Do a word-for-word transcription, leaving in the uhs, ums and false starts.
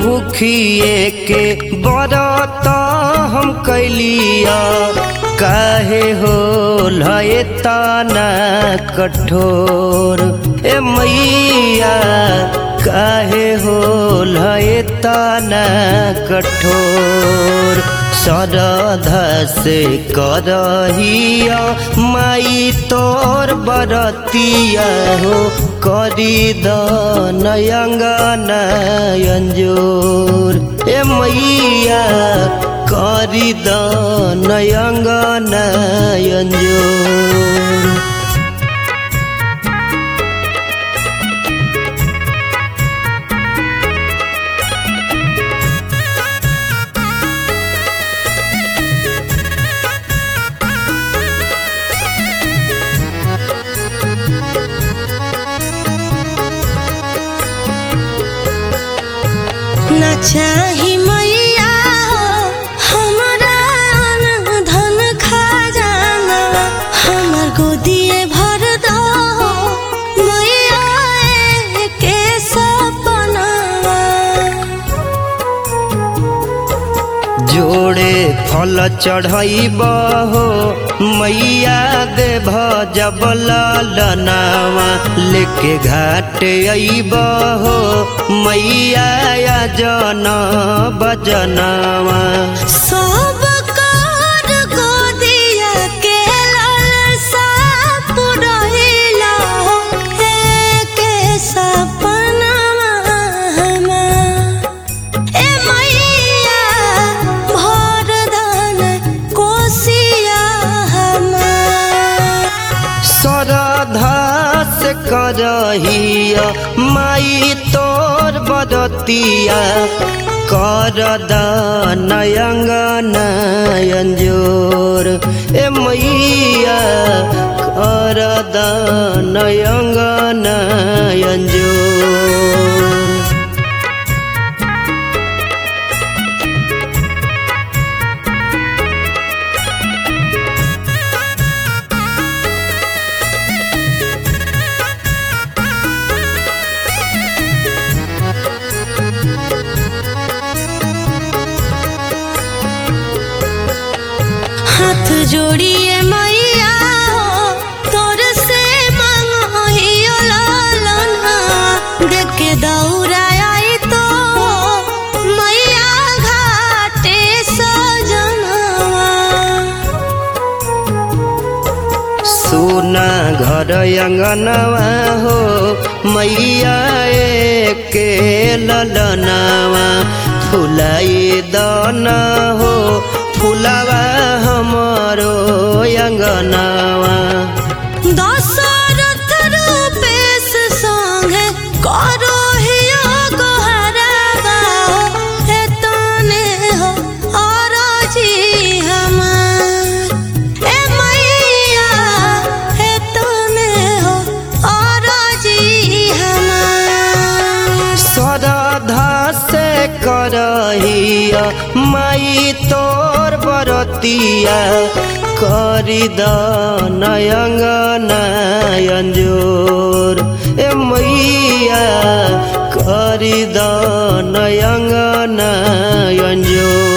भूखिए के बरत हम कैलिया काहे हो लए तना कठोर ए मैया काहे हो लए तना कठोर श्रद्धा से करहिया माई तोर बरतिया हो करी दनयंगना अंजोर ए मैया करी दनयंगना अंजोर। न चाही मैया हमरा धन खजाना हमर गोदिए भर दो मैया के सपना। जोड़े फल चढ़ाइब हो मैया देव जब ललनावा लेके घाट अइब हो मैया जन बजनावा। सब कर गोदिया के लालसा पुरहिला के सपनावा ए मैया भर दान कोसिया श्रद्धा से करहिया माई तोर बरतिया कर दनयंगना अंजोर ए मैया कर दनयंगना अंजोर। हाथ जोड़िए मैया तोर से मांगियो लालना देख के दौड़ा आई तो मैया घाटे सजनवा। सोना घर अंगनवा हो मैया के ललनावा फुलाई दाना हो फुलावा हमारो अंगनावा। दशरथ रूपेश संगे करो हियो गोहरावा हे तने हो अरजी हमार ए मैया हे तने हो अरजी हमार। श्रद्धा से करहिया माई तोर बरतिया करी दनयंगना अंजोर ए मैया करी दनयंगना अंजोर।